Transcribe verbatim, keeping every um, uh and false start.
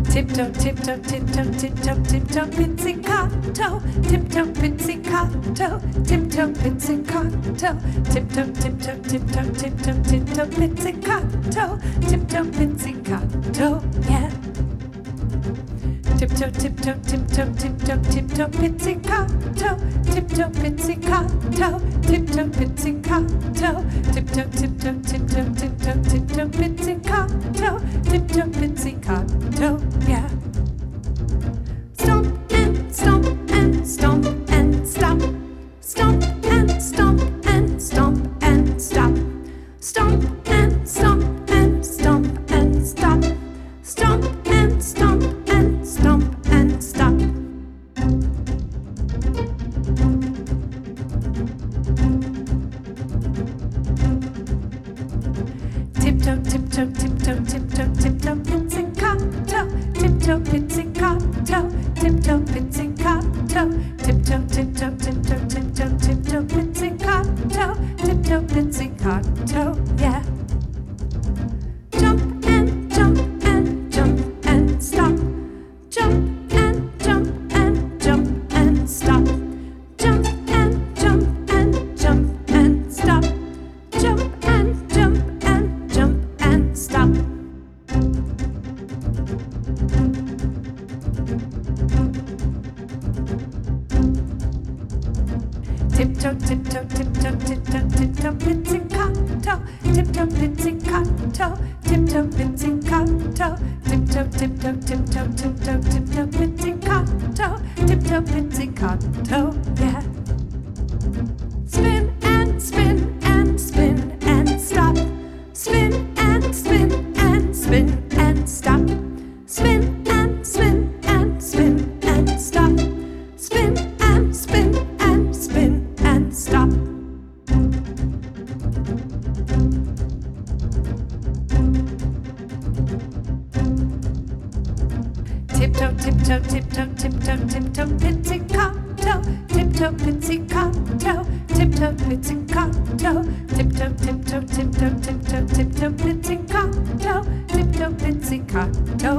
Tiptoe, tiptoe, tiptoe, tiptoe, tiptoe, pizzicato. Tiptoe, pizzicato. Tiptoe, pizzicato. Tiptoe, tiptoe, tiptoe, tiptoe, tiptoe, pizzicato. Tiptoe, pizzicato, yeah. Tiptoe, tiptoe, tiptoe, tiptoe, tiptoe, pizzicato. Tiptoe, pizzicato. Tiptoe, pizzicato. Tiptoe, tiptoe, tiptoe, tiptoe, tiptoe, pizzicato. Tiptoe, pizzicato, yeah. Stomp and stomp and stomp and stop. Stomp and stomp and stomp and stop. Stomp and stomp and stomp and stop. Stomp and stomp and stomp and stop. Tiptoe, tiptoe, tiptoe, tiptoe, tiptoe, pizzicato. Tiptoe, pizzicato. Tiptoe, pizzicato. Tiptoe, tiptoe, tiptoe, tiptoe, tiptoe, pizzicato. Tiptoe, pizzicato, yeah. Jump and jump and jump and stop. Jump and jump and jump and stop. Jump and jump and jump and stop. Jump and jump and jump and stop. Tiptoe, tiptoe, tiptoe, tiptoe, tiptoe, pizzicato. Tiptoe, pizzicato. Tiptoe, pizzicato. Tiptoe, tiptoe, tiptoe, tiptoe, tiptoe, pizzicato. Tiptoe, pizzicato, yeah. Spin and spin and spin and stop. Spin and spin and spin and stop. Spin and spin and spin and stop. Spin and spin and spin and stop. Tiptoe, tiptoe, tiptoe, tiptoe, tiptoe, pizzicato. Tiptoe, pizzicato. Tiptoe, pizzicato. Tiptoe, tiptoe, tiptoe, tiptoe, tiptoe, pizzicato. Tiptoe, pizzicato,